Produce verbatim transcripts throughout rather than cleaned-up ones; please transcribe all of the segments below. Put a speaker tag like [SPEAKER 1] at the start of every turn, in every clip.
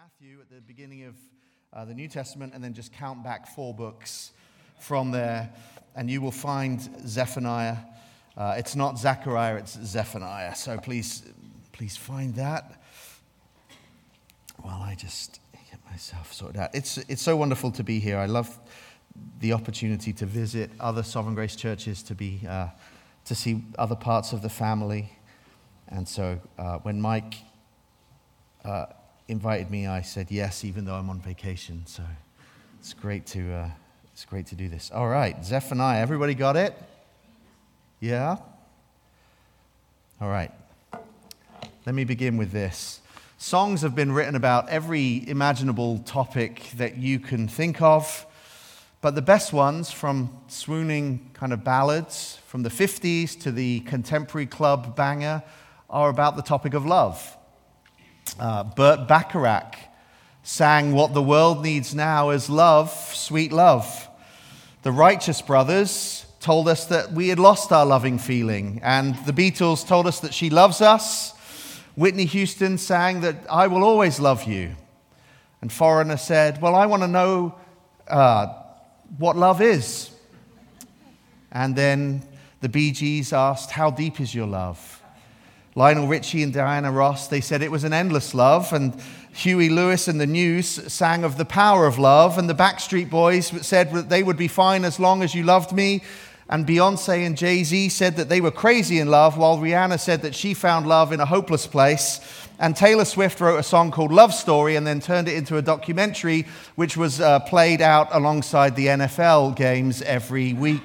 [SPEAKER 1] Matthew at the beginning of uh, the New Testament and then just count back four books from there and you will find Zephaniah. Uh, it's not Zechariah, it's Zephaniah. So please, please find that while I just get myself sorted out. It's, it's so wonderful to be here. I love the opportunity to visit other Sovereign Grace churches, to be uh, to see other parts of the family. And so uh, when Mike uh, invited me, I said yes, even though I'm on vacation. So it's great to uh, it's great to do this. All right, Zephaniah. Everybody got it? Yeah. All right. Let me begin with this. Songs have been written about every imaginable topic that you can think of, but the best ones, from swooning kind of ballads from the fifties to the contemporary club banger, are about the topic of love. Uh, Burt Bacharach sang what the world needs now is love, sweet love. The Righteous Brothers told us that we had lost our loving feeling, and the Beatles told us that she loves us. Whitney Houston sang that I will always love you. And Foreigner said, well, I want to know uh, what love is. And then the Bee Gees asked, how deep is your love? Lionel Richie and Diana Ross, they said it was an endless love. And Huey Lewis and the News sang of the power of love. And the Backstreet Boys said that they would be fine as long as you loved me. And Beyonce and Jay-Z said that they were crazy in love, while Rihanna said that she found love in a hopeless place. And Taylor Swift wrote a song called Love Story and then turned it into a documentary which was uh, played out alongside the N F L games every week.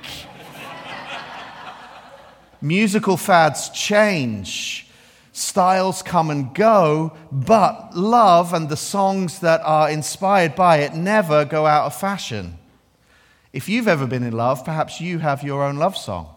[SPEAKER 1] Musical fads change, styles come and go, but love and the songs that are inspired by it never go out of fashion. If you've ever been in love, perhaps you have your own love song.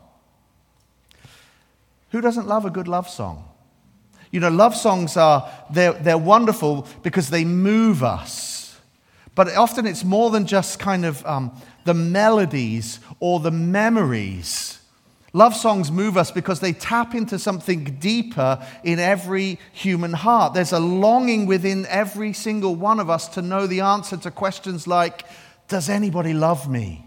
[SPEAKER 1] Who doesn't love a good love song? You know, love songs are, they're, they're wonderful because they move us. But often it's more than just kind of um, the melodies or the memories. Love songs move us because they tap into something deeper in every human heart. There's a longing within every single one of us to know the answer to questions like, does anybody love me?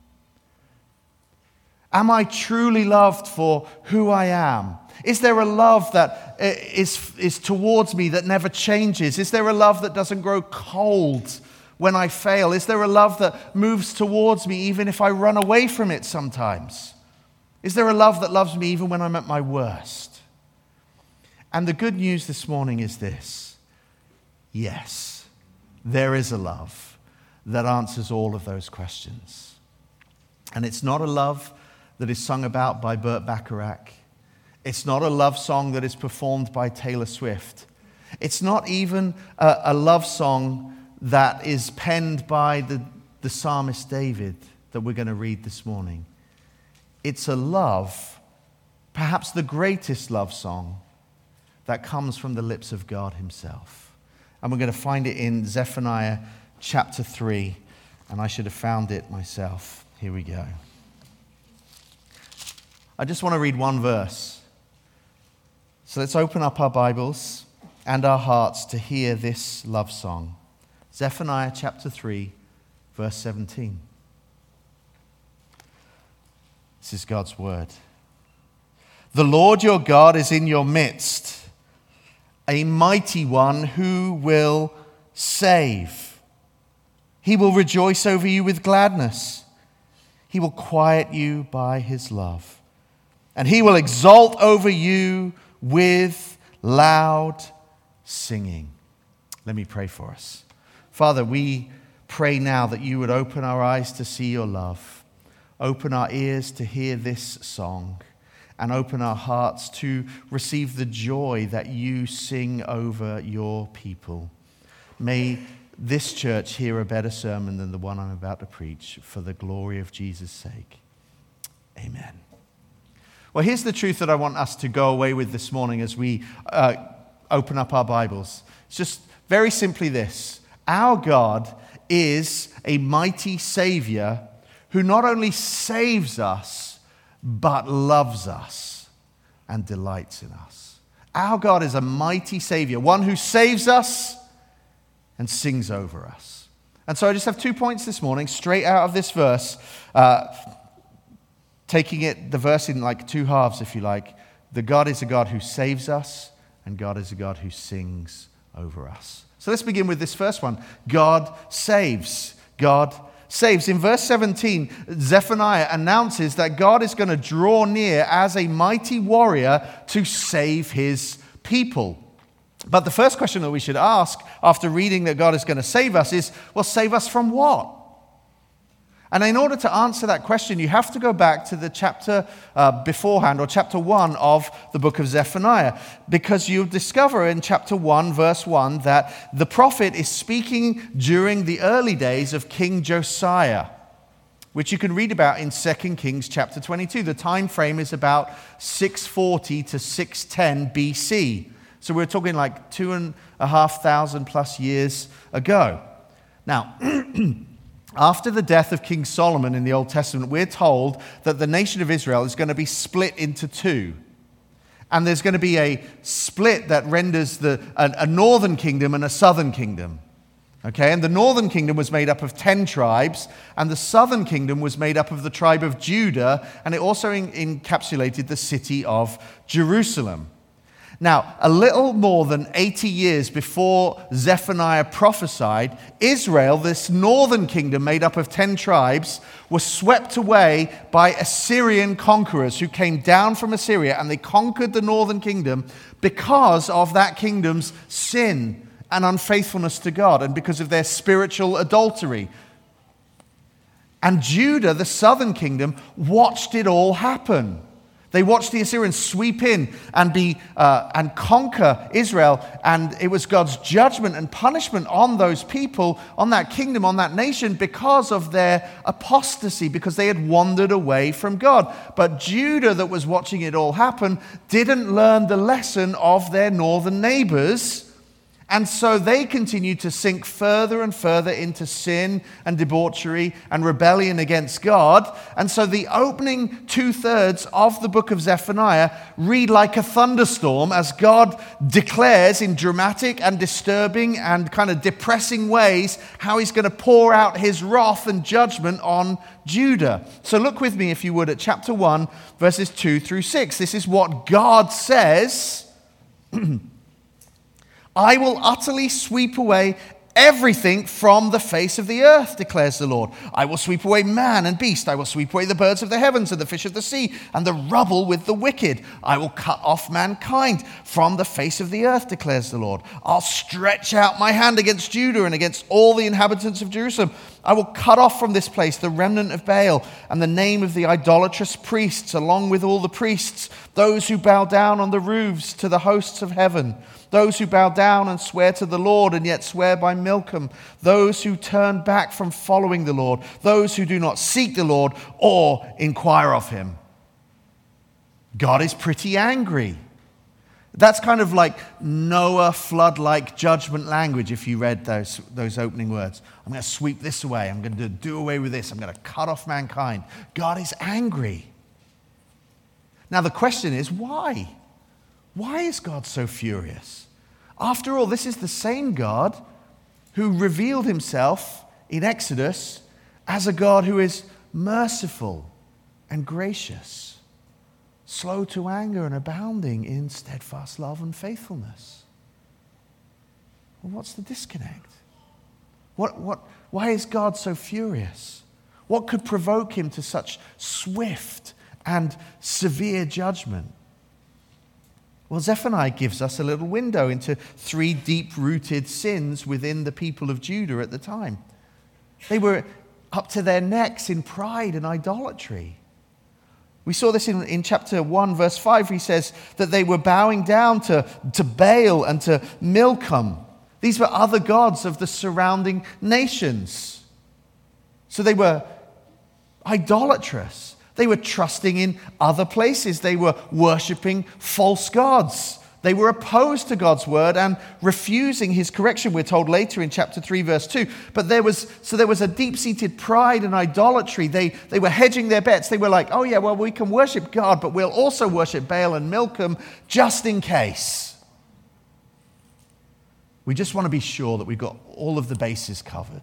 [SPEAKER 1] Am I truly loved for who I am? Is there a love that is, is towards me that never changes? Is there a love that doesn't grow cold when I fail? Is there a love that moves towards me even if I run away from it sometimes? Is there a love that loves me even when I'm at my worst? And the good news this morning is this. Yes, there is a love that answers all of those questions. And it's not a love that is sung about by Burt Bacharach. It's not a love song that is performed by Taylor Swift. It's not even a, a love song that is penned by the, the psalmist David that we're going to read this morning. It's a love, perhaps the greatest love song, that comes from the lips of God himself. And we're going to find it in Zephaniah chapter three, and I should have found it myself. Here we go. I just want to read one verse. So let's open up our Bibles and our hearts to hear this love song. Zephaniah chapter three, verse seventeen. This is God's word. The Lord your God is in your midst, a mighty one who will save. He will rejoice over you with gladness. He will quiet you by his love. And he will exult over you with loud singing. Let me pray for us. Father, we pray now that you would open our eyes to see your love. Open our ears to hear this song, and open our hearts to receive the joy that you sing over your people. May this church hear a better sermon than the one I'm about to preach, for the glory of Jesus' sake. Amen. Well, here's the truth that I want us to go away with this morning as we uh, open up our Bibles. It's just very simply this. Our God is a mighty Savior who not only saves us, but loves us and delights in us. Our God is a mighty Savior, one who saves us and sings over us. And so I just have two points this morning, straight out of this verse, uh, taking it, the verse in like two halves, if you like. The God is a God who saves us, and God is a God who sings over us. So let's begin with this first one. God saves. God saves. In verse seventeen, Zephaniah announces that God is going to draw near as a mighty warrior to save his people. But the first question that we should ask after reading that God is going to save us is, well, save us from what? And in order to answer that question, you have to go back to the chapter uh, beforehand, or chapter one of the book of Zephaniah, because you'll discover in chapter one, verse one, that the prophet is speaking during the early days of King Josiah, which you can read about in Second Kings chapter twenty-two. The time frame is about six forty to six ten B C. So we're talking like two and a half thousand plus years ago. Now, after the death of King Solomon in the Old Testament, we're told that the nation of Israel is going to be split into two. And there's going to be a split that renders the, a, a northern kingdom and a southern kingdom. Okay, and the northern kingdom was made up of ten tribes, and the southern kingdom was made up of the tribe of Judah, and it also in, encapsulated the city of Jerusalem. Now, a little more than eighty years before Zephaniah prophesied, Israel, this northern kingdom made up of ten tribes, was swept away by Assyrian conquerors who came down from Assyria, and they conquered the northern kingdom because of that kingdom's sin and unfaithfulness to God, and because of their spiritual adultery. And Judah, the southern kingdom, watched it all happen. They watched the Assyrians sweep in and be uh, and conquer Israel, and it was God's judgment and punishment on those people, on that kingdom, on that nation, because of their apostasy, because they had wandered away from God. But Judah, that was watching it all happen, didn't learn the lesson of their northern neighbors. And so they continued to sink further and further into sin and debauchery and rebellion against God. And so the opening two-thirds of the book of Zephaniah read like a thunderstorm as God declares in dramatic and disturbing and kind of depressing ways how he's going to pour out his wrath and judgment on Judah. So look with me, if you would, at chapter one, verses two through six. This is what God says. I will utterly sweep away everything from the face of the earth, declares the Lord. I will sweep away man and beast. I will sweep away the birds of the heavens and the fish of the sea and the rubble with the wicked. I will cut off mankind from the face of the earth, declares the Lord. I'll stretch out my hand against Judah and against all the inhabitants of Jerusalem. I will cut off from this place the remnant of Baal and the name of the idolatrous priests, along with all the priests, those who bow down on the roofs to the hosts of heaven, those who bow down and swear to the Lord and yet swear by Milcom, those who turn back from following the Lord, those who do not seek the Lord or inquire of him. God is pretty angry. That's kind of like Noah flood-like judgment language if you read those, those opening words. I'm going to sweep this away. I'm going to do away with this. I'm going to cut off mankind. God is angry. Now the question is, why? Why is God so furious? After all, this is the same God who revealed himself in Exodus as a God who is merciful and gracious, slow to anger and abounding in steadfast love and faithfulness. Well, what's the disconnect? What, what, why is God so furious? What could provoke him to such swift and severe judgment? Well, Zephaniah gives us a little window into three deep-rooted sins within the people of Judah at the time. They were up to their necks in pride and idolatry. We saw this in, in chapter one, verse five. He says that they were bowing down to, to Baal and to Milcom. These were other gods of the surrounding nations. So they were idolatrous. They were trusting in other places. They were worshipping false gods. They were opposed to God's word and refusing his correction, we're told later in chapter three, verse two. But there was, so there was a deep-seated pride and idolatry. They, they were hedging their bets. They were like, oh yeah, well, we can worship God, but we'll also worship Baal and Milcom just in case. We just want to be sure that we've got all of the bases covered.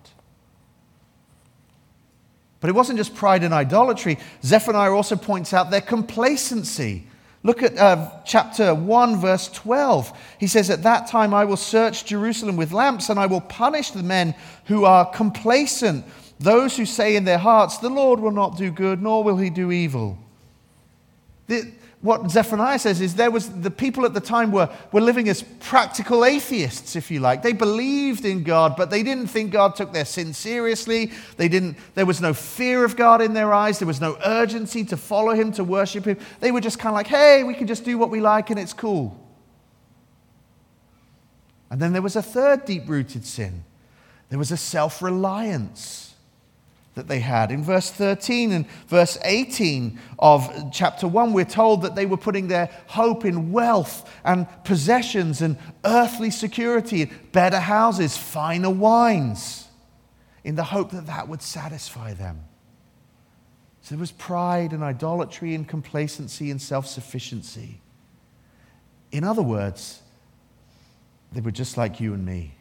[SPEAKER 1] But it wasn't just pride and idolatry. Zephaniah also points out their complacency. Look at uh, chapter one, verse twelve. He says, "At that time I will search Jerusalem with lamps, and I will punish the men who are complacent, those who say in their hearts, 'The Lord will not do good, nor will he do evil.'" The, what Zephaniah says is there was the people at the time were, were living as practical atheists, if you like. They believed in God, but they didn't think God took their sin seriously. They didn't. There was no fear of God in their eyes. There was no urgency to follow him, to worship him. They were just kind of like, hey, we can just do what we like and it's cool. And then there was a third deep-rooted sin. There was a self-reliance that they had. In verse thirteen and verse eighteen of chapter one, we're told that they were putting their hope in wealth and possessions and earthly security, better houses, finer wines, in the hope that that would satisfy them. So there was pride and idolatry and complacency and self-sufficiency. In other words, they were just like you and me.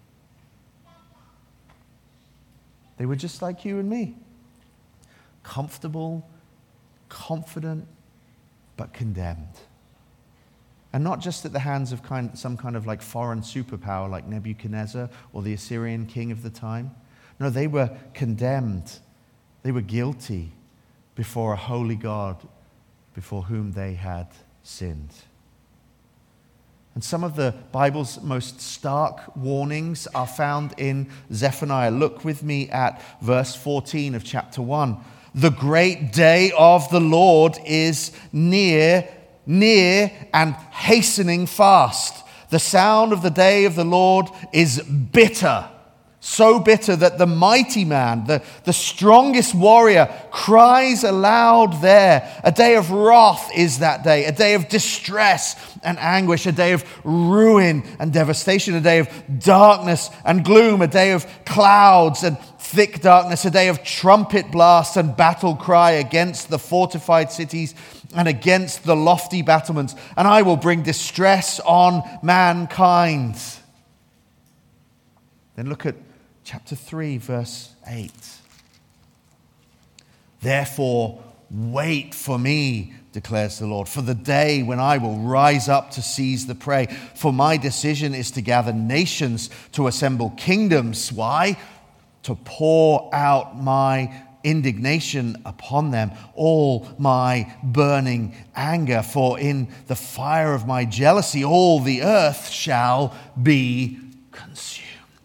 [SPEAKER 1] They were just like you and me. Comfortable, confident, but condemned. And not just at the hands of kind, some kind of like foreign superpower like Nebuchadnezzar or the Assyrian king of the time. No, they were condemned. They were guilty before a holy God before whom they had sinned. And some of the Bible's most stark warnings are found in Zephaniah. Look with me at verse fourteen of chapter one. "The great day of the Lord is near, near and hastening fast. The sound of the day of the Lord is bitter. So bitter that the mighty man, the, the strongest warrior, cries aloud there. A day of wrath is that day, a day of distress and anguish, a day of ruin and devastation, a day of darkness and gloom, a day of clouds and thick darkness, a day of trumpet blast and battle cry against the fortified cities and against the lofty battlements. And I will bring distress on mankind." Then look at chapter three, verse eight. "Therefore, wait for me, declares the Lord, for the day when I will rise up to seize the prey. For my decision is to gather nations, to assemble kingdoms." Why? "To pour out my indignation upon them, all my burning anger. For in the fire of my jealousy, all the earth shall be consumed."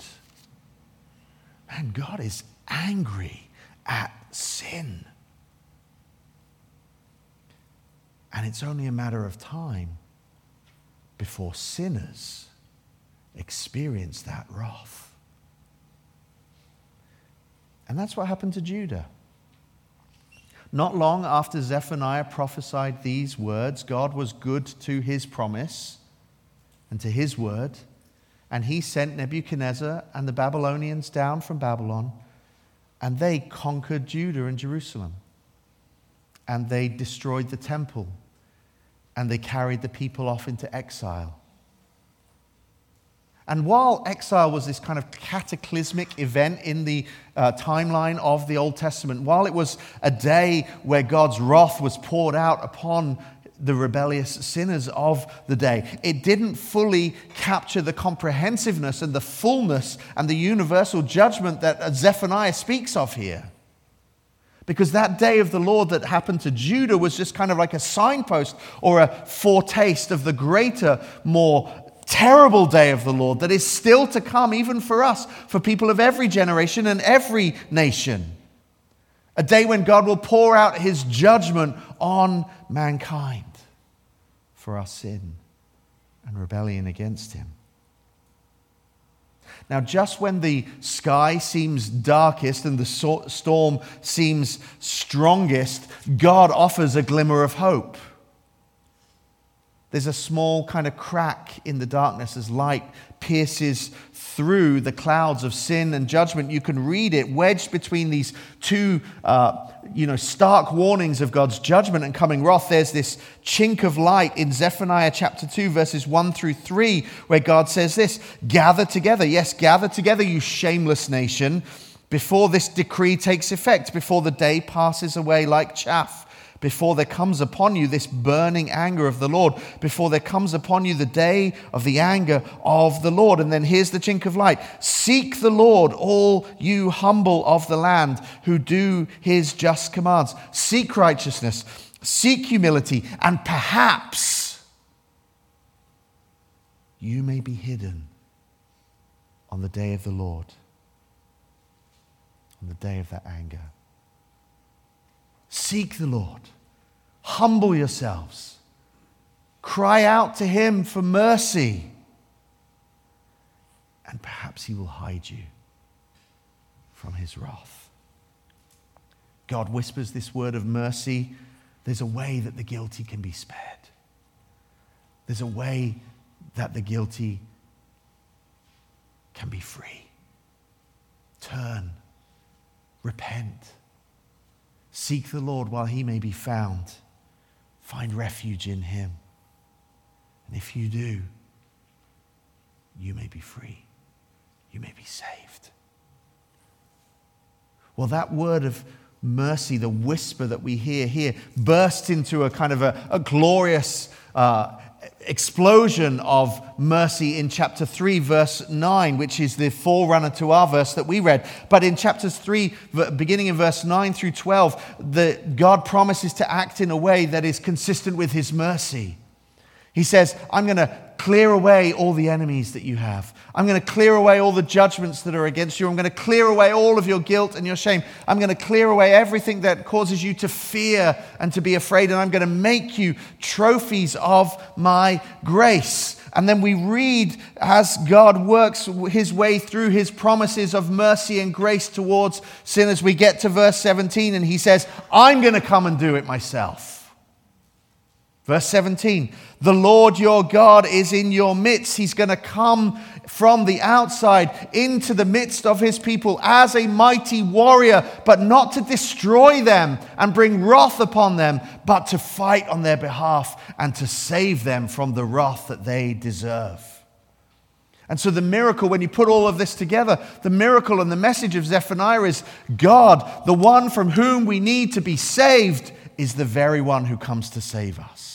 [SPEAKER 1] And God is angry at sin. And it's only a matter of time before sinners experience that wrath. And that's what happened to Judah. Not long after Zephaniah prophesied these words, God was good to his promise and to his word. And he sent Nebuchadnezzar and the Babylonians down from Babylon, and they conquered Judah and Jerusalem. And they destroyed the temple, and they carried the people off into exile. And while exile was this kind of cataclysmic event in the uh, timeline of the Old Testament, while it was a day where God's wrath was poured out upon the rebellious sinners of the day, it didn't fully capture the comprehensiveness and the fullness and the universal judgment that Zephaniah speaks of here. Because that day of the Lord that happened to Judah was just kind of like a signpost or a foretaste of the greater, more terrible day of the Lord that is still to come, even for us, for people of every generation and every nation. A day when God will pour out his judgment on mankind for our sin and rebellion against him. Now, just when the sky seems darkest and the so- storm seems strongest, God offers a glimmer of hope. there's a small kind of crack in the darkness as light pierces through the clouds of sin and judgment. You can read it wedged between these two, uh, you know, stark warnings of God's judgment and coming wrath. There's this chink of light in Zephaniah chapter two, verses one through three, where God says this, gather together. Yes, gather together, you shameless nation, before this decree takes effect, before the day passes away like chaff. Before there comes upon you this burning anger of the Lord, before there comes upon you the day of the anger of the Lord. And then here's the chink of light. Seek the Lord, all you humble of the land who do his just commands. Seek righteousness, seek humility, and perhaps you may be hidden on the day of the Lord, on the day of that anger. Seek the Lord. Humble yourselves. Cry out to him for mercy. And perhaps he will hide you from his wrath. God whispers this word of mercy. There's a way that the guilty can be spared. There's a way that the guilty can be free. Turn. Repent. Seek the Lord while he may be found. Find refuge in him. And if you do, you may be free. You may be saved. Well, that word of mercy, the whisper that we hear here, bursts into a kind of a, a glorious uh, explosion of mercy in chapter three, verse nine, which is the forerunner to our verse that we read. But in chapters three, beginning in verse nine through twelve, the, God promises to act in a way that is consistent with his mercy. He says, I'm going to clear away all the enemies that you have. I'm going to clear away all the judgments that are against you. I'm going to clear away all of your guilt and your shame. I'm going to clear away everything that causes you to fear and to be afraid. And I'm going to make you trophies of my grace. And then we read as God works his way through his promises of mercy and grace towards sinners. We get to verse seventeen and he says, I'm going to come and do it myself. Verse seventeen, the Lord your God is in your midst. He's going to come from the outside into the midst of his people as a mighty warrior, but not to destroy them and bring wrath upon them, but to fight on their behalf and to save them from the wrath that they deserve. And so the miracle, when you put all of this together, the miracle and the message of Zephaniah is God, the one from whom we need to be saved, is the very one who comes to save us.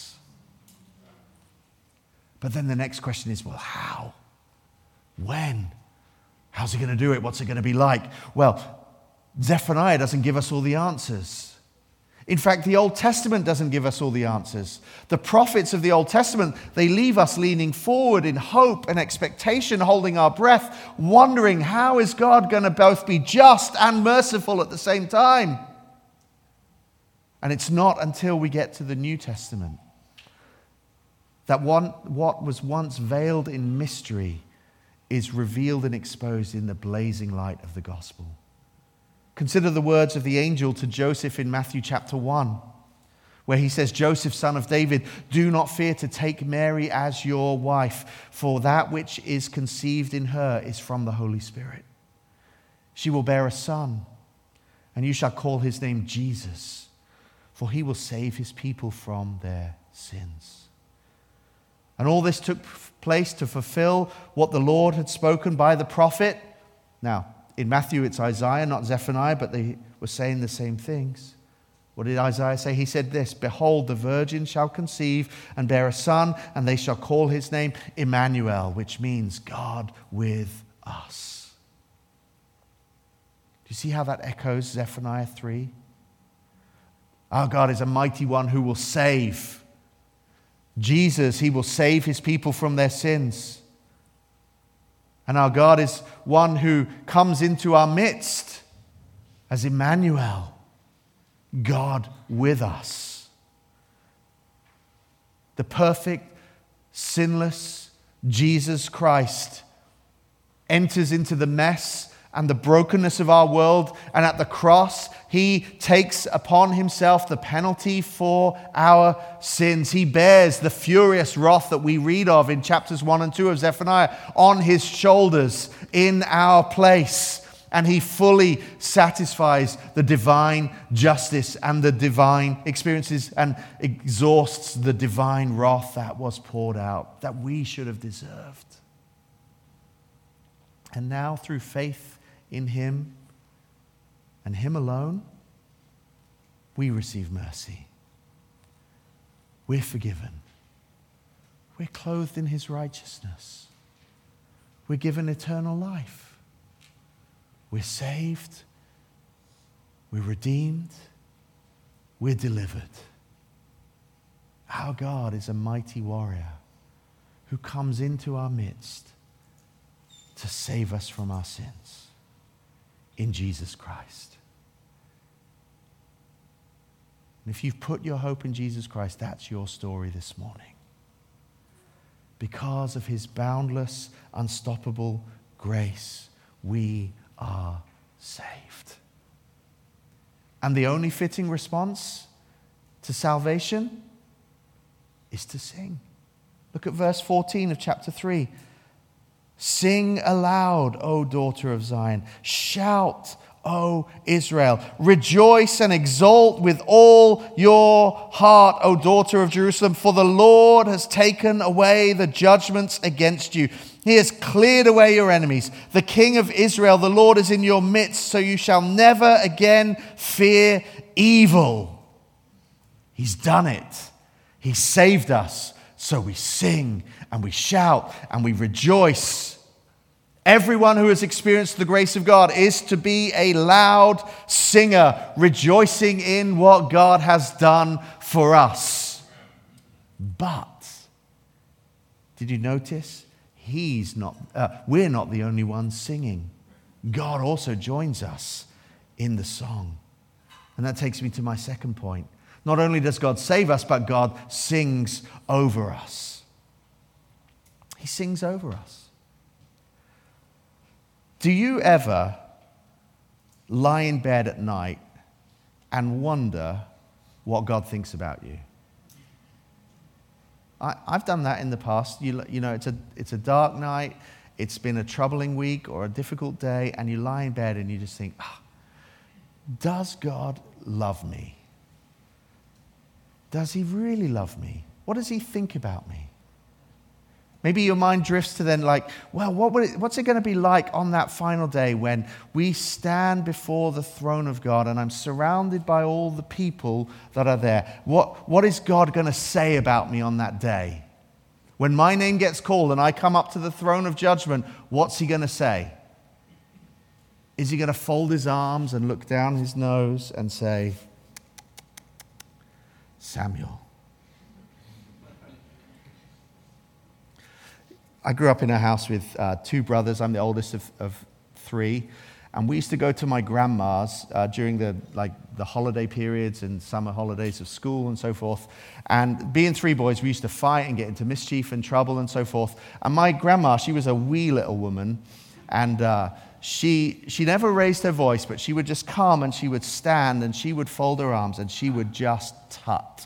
[SPEAKER 1] But then the next question is, well, how? When? How's he going to do it? What's it going to be like? Well, Zephaniah doesn't give us all the answers. In fact, the Old Testament doesn't give us all the answers. The prophets of the Old Testament, they leave us leaning forward in hope and expectation, holding our breath, wondering how is God going to both be just and merciful at the same time? And it's not until we get to the New Testament that one, what was once veiled in mystery is revealed and exposed in the blazing light of the gospel. Consider the words of the angel to Joseph in Matthew chapter one, where he says, Joseph, son of David, do not fear to take Mary as your wife, for that which is conceived in her is from the Holy Spirit. She will bear a son, and you shall call his name Jesus, for he will save his people from their sins. And all this took place to fulfill what the Lord had spoken by the prophet. Now, in Matthew, it's Isaiah, not Zephaniah, but they were saying the same things. What did Isaiah say? He said this, behold, the virgin shall conceive and bear a son, and they shall call his name Emmanuel, which means God with us. Do you see how that echoes Zephaniah three? Our God is a mighty one who will save. Jesus, he will save his people from their sins. And our God is one who comes into our midst as Emmanuel, God with us. The perfect, sinless Jesus Christ enters into the mess and the brokenness of our world. And at the cross, he takes upon himself the penalty for our sins. He bears the furious wrath that we read of in chapters one and two of Zephaniah on his shoulders in our place. And he fully satisfies the divine justice and the divine experiences and exhausts the divine wrath that was poured out, that we should have deserved. And now, through faith in him and him alone, we receive mercy. We're forgiven. We're clothed in his righteousness. We're given eternal life. We're saved. We're redeemed. We're delivered. Our God is a mighty warrior who comes into our midst to save us from our sins in Jesus Christ. And if you've put your hope in Jesus Christ, that's your story this morning. Because of his boundless, unstoppable grace, we are saved. And the only fitting response to salvation is to sing. Look at verse fourteen of chapter three. Sing aloud, O daughter of Zion. Shout, O Israel. Rejoice and exult with all your heart, O daughter of Jerusalem, for the Lord has taken away the judgments against you. He has cleared away your enemies. The King of Israel, the Lord, is in your midst, so you shall never again fear evil. He's done it. He saved us. So we sing and we shout and we rejoice. Everyone who has experienced the grace of God is to be a loud singer, rejoicing in what God has done for us. But, did you notice? He's not, uh, we're not the only ones singing. God also joins us in the song. And that takes me to my second point. Not only does God save us, but God sings over us. He sings over us. Do you ever lie in bed at night and wonder what God thinks about you? I, I've done that in the past. You, you know, it's a, it's a dark night, it's been a troubling week or a difficult day, and you lie in bed and you just think, ah, does God love me? Does he really love me? What does he think about me? Maybe your mind drifts to then like, well, what would it, what's it going to be like on that final day when we stand before the throne of God and I'm surrounded by all the people that are there? What, what is God going to say about me on that day? When my name gets called and I come up to the throne of judgment, what's he going to say? Is he going to fold his arms and look down his nose and say, Samuel? I grew up in a house with uh, two brothers. I'm the oldest of, of three. And we used to go to my grandma's uh, during the like the holiday periods and summer holidays of school and so forth. And being three boys, we used to fight and get into mischief and trouble and so forth. And my grandma, she was a wee little woman. And uh, she she never raised her voice, but she would just come and she would stand and she would fold her arms and she would just tut.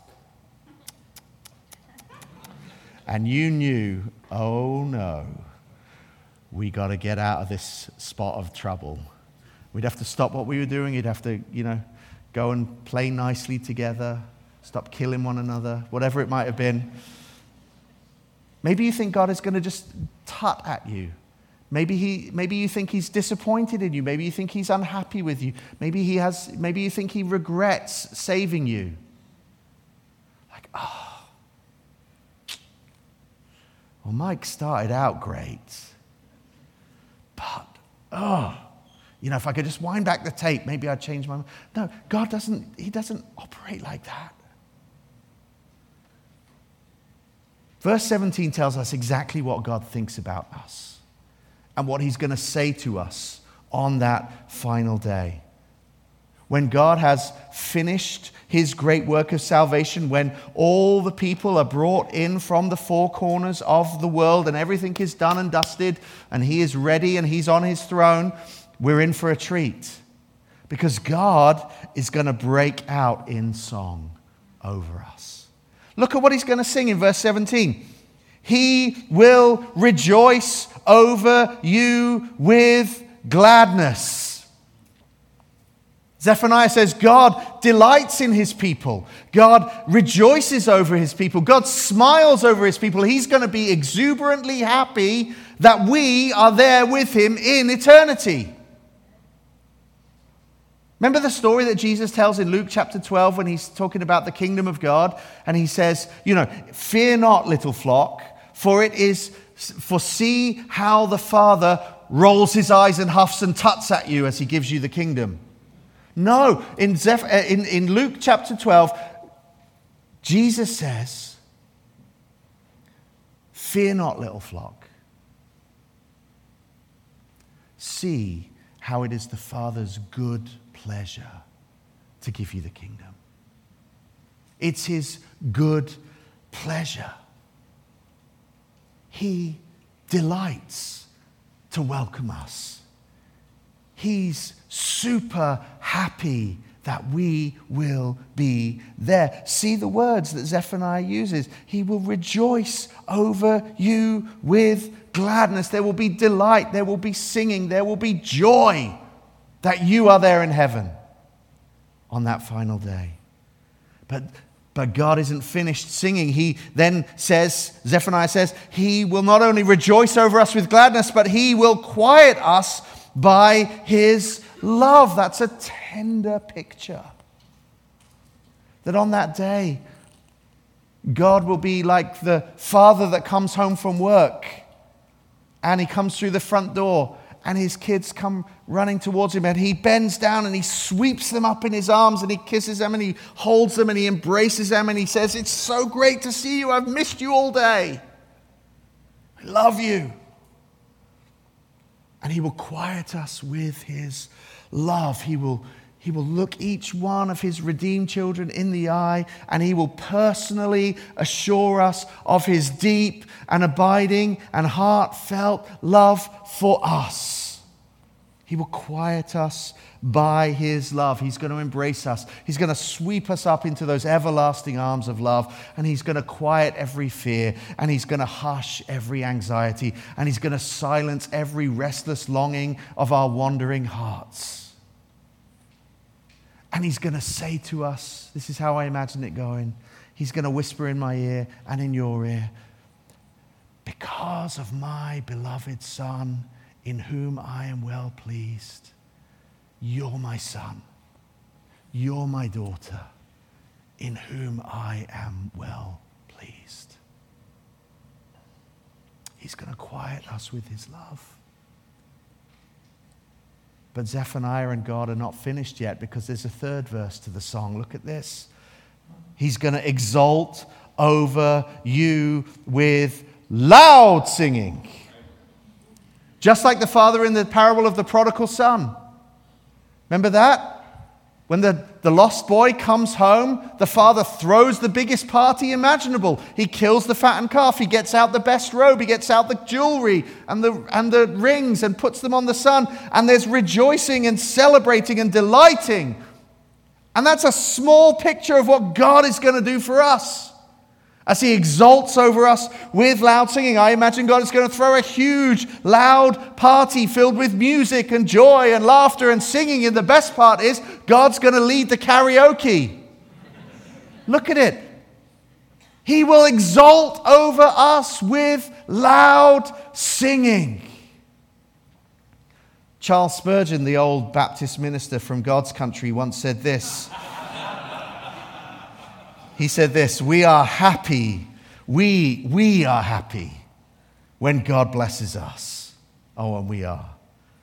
[SPEAKER 1] And you knew, oh no, we got to get out of this spot of trouble. We'd have to stop what we were doing. You'd have to, you know, go and play nicely together, stop killing one another, whatever it might have been. Maybe you think God is going to just tut at you. Maybe he, maybe you think he's disappointed in you. Maybe you think he's unhappy with you. Maybe he has. Maybe you think he regrets saving you. Like, oh. Well, Mike started out great, but, oh, you know, if I could just wind back the tape, maybe I'd change my mind. No, God doesn't, he doesn't operate like that. Verse seventeen tells us exactly what God thinks about us and what he's going to say to us on that final day. When God has finished his great work of salvation, when all the people are brought in from the four corners of the world and everything is done and dusted and he is ready and he's on his throne, we're in for a treat because God is going to break out in song over us. Look at what he's going to sing in verse seventeen. He will rejoice over you with gladness. Zephaniah says God delights in his people. God rejoices over his people. God smiles over his people. He's going to be exuberantly happy that we are there with him in eternity. Remember the story that Jesus tells in Luke chapter twelve when he's talking about the kingdom of God? And he says, you know, fear not, little flock, for it is, for see how the Father rolls his eyes and huffs and tuts at you as he gives you the kingdom. No, in, Zeph- in, in Luke chapter twelve, Jesus says, fear not, little flock. See how it is the Father's good pleasure to give you the kingdom. It's his good pleasure. He delights to welcome us. He's super happy that we will be there. See the words that Zephaniah uses. He will rejoice over you with gladness. There will be delight. There will be singing. There will be joy that you are there in heaven on that final day. But But God isn't finished singing. He then says, Zephaniah says, he will not only rejoice over us with gladness, but he will quiet us by his love. That's a tender picture. That on that day, God will be like the father that comes home from work and he comes through the front door and his kids come running towards him and he bends down and he sweeps them up in his arms and he kisses them and he holds them and he embraces them and he says, it's so great to see you. I've missed you all day. I love you. And he will quiet us with his love. He will, he will look each one of his redeemed children in the eye and he will personally assure us of his deep and abiding and heartfelt love for us. He will quiet us by his love. He's going to embrace us. He's going to sweep us up into those everlasting arms of love. And he's going to quiet every fear. And he's going to hush every anxiety. And he's going to silence every restless longing of our wandering hearts. And he's going to say to us, this is how I imagine it going. He's going to whisper in my ear and in your ear, because of my beloved Son, in whom I am well pleased. You're my son. You're my daughter, in whom I am well pleased. He's going to quiet us with his love. But Zephaniah and God are not finished yet because there's a third verse to the song. Look at this. He's going to exult over you with loud singing. Just like the father in the parable of the prodigal son. Remember that? When the, the lost boy comes home, the father throws the biggest party imaginable. He kills the fattened calf. He gets out the best robe. He gets out the jewelry and the, and the rings and puts them on the son. And there's rejoicing and celebrating and delighting. And that's a small picture of what God is going to do for us. As he exalts over us with loud singing, I imagine God is going to throw a huge, loud party filled with music and joy and laughter and singing. And the best part is, God's going to lead the karaoke. Look at it. He will exalt over us with loud singing. Charles Spurgeon, the old Baptist minister from God's country, once said this. He said this, we are happy, we, we are happy when God blesses us. Oh, and we are.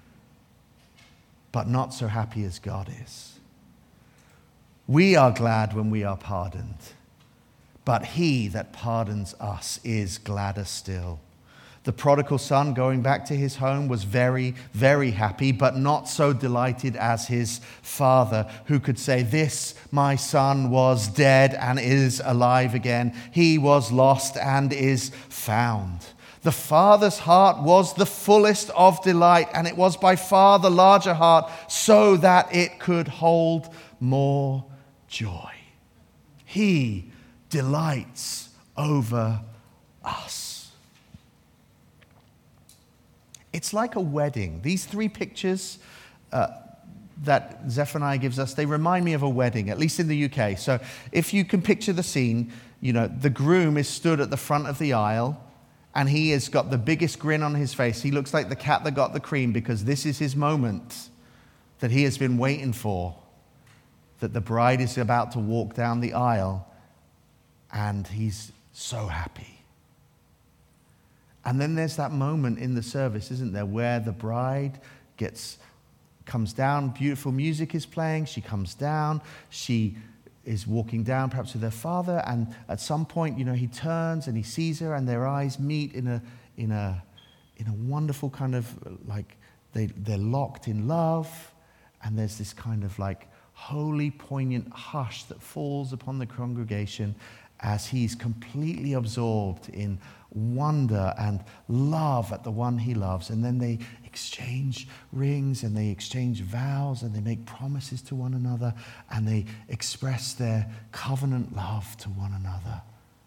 [SPEAKER 1] But not so happy as God is. We are glad when we are pardoned, but he that pardons us is gladder still. The prodigal son going back to his home was very, very happy, but not so delighted as his father, who could say, this, my son, was dead and is alive again. He was lost and is found. The Father's heart was the fullest of delight, and it was by far the larger heart, so that it could hold more joy. He delights over us. It's like a wedding. These three pictures uh, that Zephaniah gives us, they remind me of a wedding, at least in the U K. So if you can picture the scene, you know, the groom is stood at the front of the aisle, and he has got the biggest grin on his face. He looks like the cat that got the cream, because this is his moment that he has been waiting for, that the bride is about to walk down the aisle, and he's so happy. And then there's that moment in the service, isn't there, where the bride gets comes down, beautiful music is playing, she comes down, she is walking down perhaps with her father, and at some point, you know, he turns and he sees her, and their eyes meet in a in a in a wonderful kind of, like, they they're locked in love, and there's this kind of like holy, poignant hush that falls upon the congregation as he's completely absorbed in wonder and love at the one he loves. And then they exchange rings, and they exchange vows, and they make promises to one another, and they express their covenant love to one another.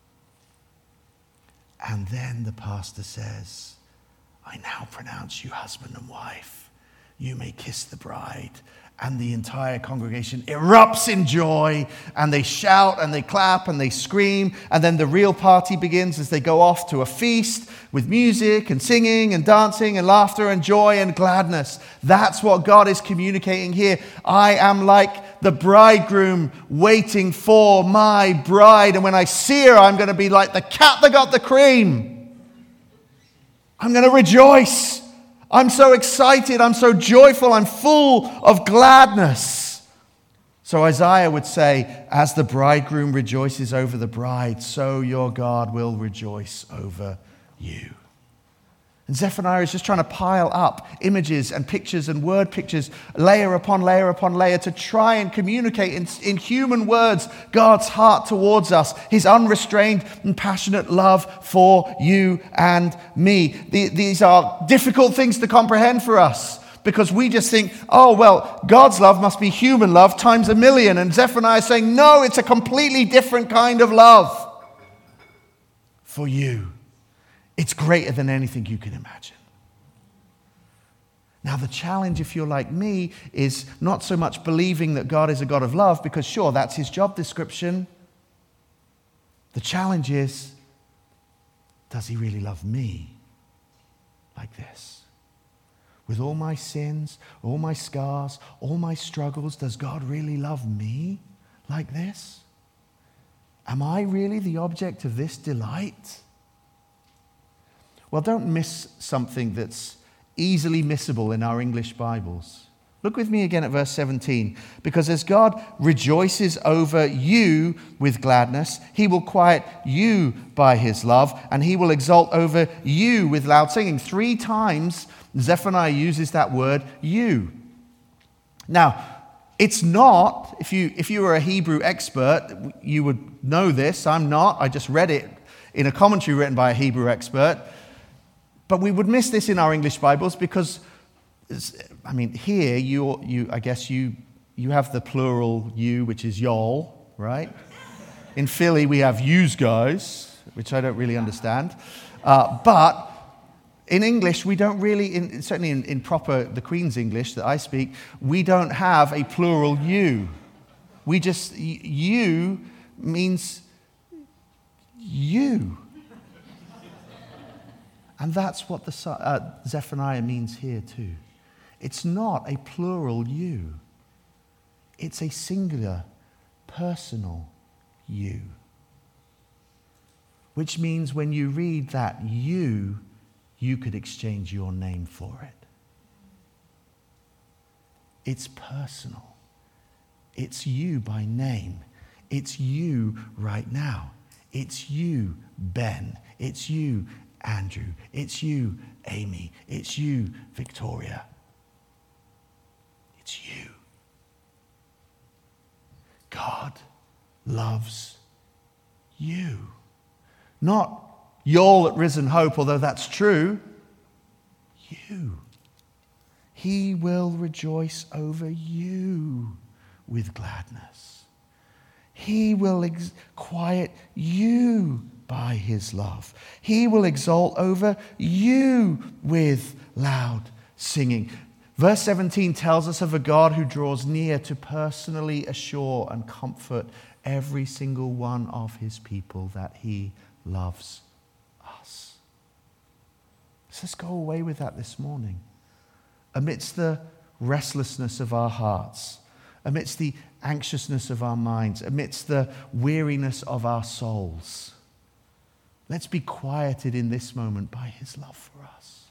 [SPEAKER 1] And then the pastor says, "I now pronounce you husband and wife. You may kiss the bride." And the entire congregation erupts in joy, and they shout and they clap and they scream. And then the real party begins as they go off to a feast with music and singing and dancing and laughter and joy and gladness. That's what God is communicating here. I am like the bridegroom waiting for my bride. And when I see her, I'm going to be like the cat that got the cream. I'm going to rejoice. I'm so excited, I'm so joyful, I'm full of gladness. So Isaiah would say, as the bridegroom rejoices over the bride, so your God will rejoice over you. And Zephaniah is just trying to pile up images and pictures and word pictures, layer upon layer upon layer, to try and communicate in, in human words God's heart towards us, his unrestrained and passionate love for you and me. The, these are difficult things to comprehend for us, because we just think, oh, well, God's love must be human love times a million. And Zephaniah is saying, no, it's a completely different kind of love for you. It's greater than anything you can imagine. Now, the challenge, if you're like me, is not so much believing that God is a God of love, because sure, that's his job description. The challenge is, does he really love me like this? With all my sins, all my scars, all my struggles, does God really love me like this? Am I really the object of this delight? Well, don't miss something that's easily missable in our English Bibles. Look with me again at verse seventeen. Because as God rejoices over you with gladness, he will quiet you by his love, and he will exult over you with loud singing. Three times Zephaniah uses that word, you. Now, it's not, if you, if you were a Hebrew expert, you would know this. I'm not. I just read it in a commentary written by a Hebrew expert. But we would miss this in our English Bibles because, I mean, here, you, you, I guess you, you have the plural you, which is y'all, right? In Philly, we have yous guys, which I don't really understand. Uh, but in English, we don't really, in, certainly in, in proper, the Queen's English that I speak, we don't have a plural you. We just, you means you. And that's what the uh, Zephaniah means here too. It's not a plural you. It's a singular, personal you. Which means when you read that you, you could exchange your name for it. It's personal. It's you by name. It's you right now. It's you, Ben. It's you, Andrew. It's you, Amy. It's you, Victoria. It's you. God loves you. Not Y'all at Risen Hope, although that's true, you. He will rejoice over you with gladness. He will ex- quiet you by his love. He will exalt over you with loud singing. Verse seventeen tells us of a God who draws near to personally assure and comfort every single one of his people that he loves us. So let's go away with that this morning. Amidst the restlessness of our hearts, amidst the anxiousness of our minds, amidst the weariness of our souls, let's be quieted in this moment by his love for us.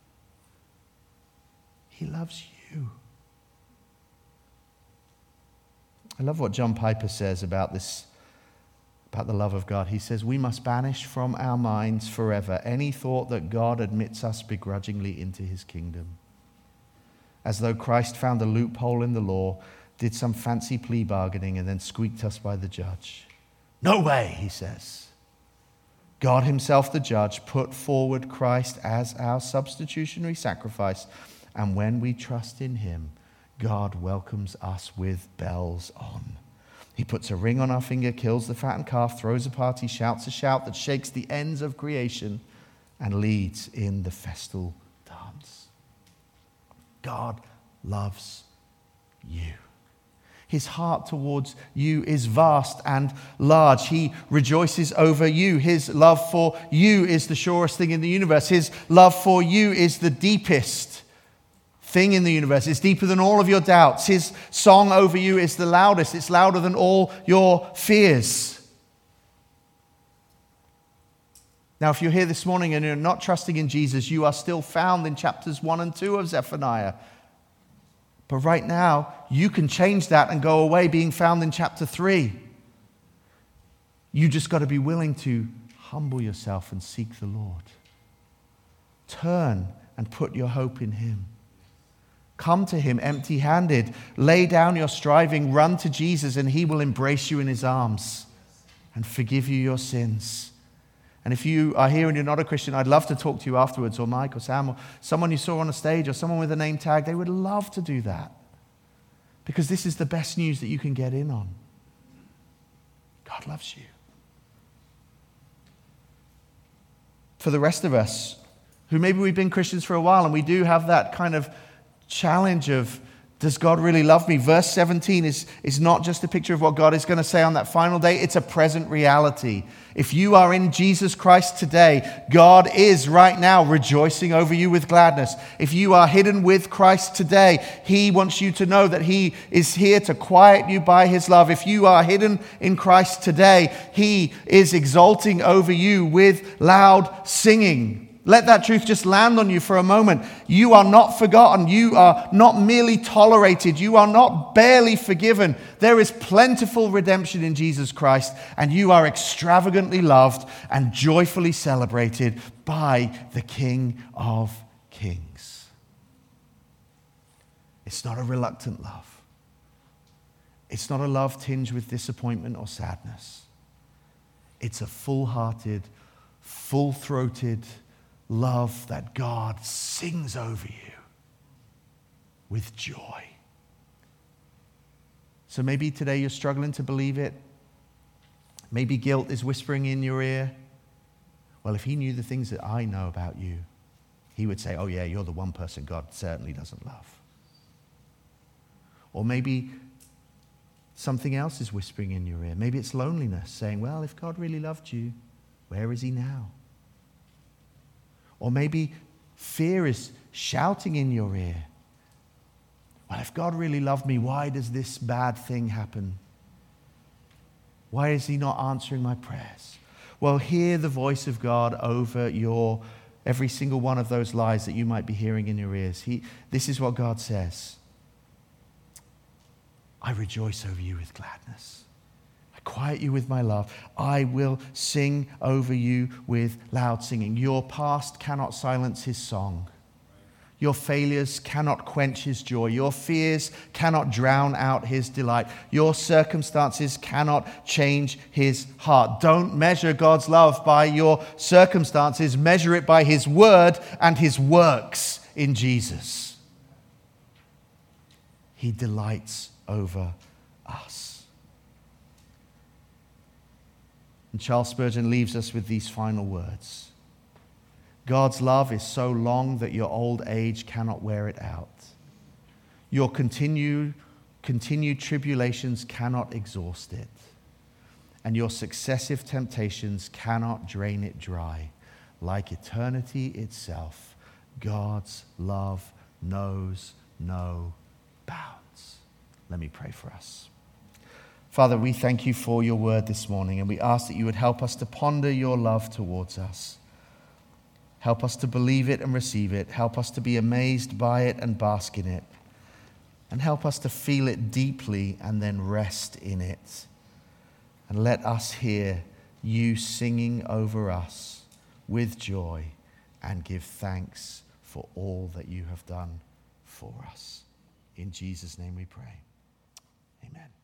[SPEAKER 1] He loves you. I love what John Piper says about this, about the love of God. He says, we must banish from our minds forever any thought that God admits us begrudgingly into his kingdom. As though Christ found a loophole in the law, did some fancy plea bargaining, and then squeaked us by the judge. No way, he says. God himself, the judge, put forward Christ as our substitutionary sacrifice, and when we trust in him, God welcomes us with bells on. He puts a ring on our finger, kills the fattened calf, throws a party, shouts a shout that shakes the ends of creation, and leads in the festal dance. God loves you. His heart towards you is vast and large. He rejoices over you. His love for you is the surest thing in the universe. His love for you is the deepest thing in the universe. It's deeper than all of your doubts. His song over you is the loudest. It's louder than all your fears. Now, if you're here this morning and you're not trusting in Jesus, you are still found in chapters one and two of Zephaniah. But right now, you can change that and go away being found in chapter three. You just got to be willing to humble yourself and seek the Lord. Turn and put your hope in him. Come to him empty-handed. Lay down your striving. Run to Jesus and he will embrace you in his arms and forgive you your sins. And if you are here and you're not a Christian, I'd love to talk to you afterwards, or Mike or Sam or someone you saw on a stage or someone with a name tag. They would love to do that because this is the best news that you can get in on. God loves you. For the rest of us, who maybe we've been Christians for a while and we do have that kind of challenge of, does God really love me? Verse seventeen is, is not just a picture of what God is going to say on that final day. It's a present reality. If you are in Jesus Christ today, God is right now rejoicing over you with gladness. If you are hidden with Christ today, he wants you to know that he is here to quiet you by his love. If you are hidden in Christ today, he is exulting over you with loud singing. Let that truth just land on you for a moment. You are not forgotten. You are not merely tolerated. You are not barely forgiven. There is plentiful redemption in Jesus Christ, and you are extravagantly loved and joyfully celebrated by the King of Kings. It's not a reluctant love. It's not a love tinged with disappointment or sadness. It's a full-hearted, full-throated love that God sings over you with joy. So maybe today you're struggling to believe it. Maybe guilt is whispering in your ear. Well, if he knew the things that I know about you, he would say, oh yeah, you're the one person God certainly doesn't love. Or maybe something else is whispering in your ear. Maybe it's loneliness saying, well, if God really loved you, where is he now? Or maybe fear is shouting in your ear. Well, if God really loved me, why does this bad thing happen? Why is he not answering my prayers? Well, hear the voice of God over your every single one of those lies that you might be hearing in your ears. He, this is what God says. I rejoice over you with gladness. Quiet you with my love. I will sing over you with loud singing. Your past cannot silence his song. Your failures cannot quench his joy. Your fears cannot drown out his delight. Your circumstances cannot change his heart. Don't measure God's love by your circumstances. Measure it by his word and his works in Jesus. He delights over us. And Charles Spurgeon leaves us with these final words. God's love is so long that your old age cannot wear it out. Your continued, continued tribulations cannot exhaust it. And your successive temptations cannot drain it dry. Like eternity itself, God's love knows no bounds. Let me pray for us. Father, we thank you for your word this morning, and we ask that you would help us to ponder your love towards us. Help us to believe it and receive it. Help us to be amazed by it and bask in it. And help us to feel it deeply and then rest in it. And let us hear you singing over us with joy and give thanks for all that you have done for us. In Jesus' name we pray. Amen.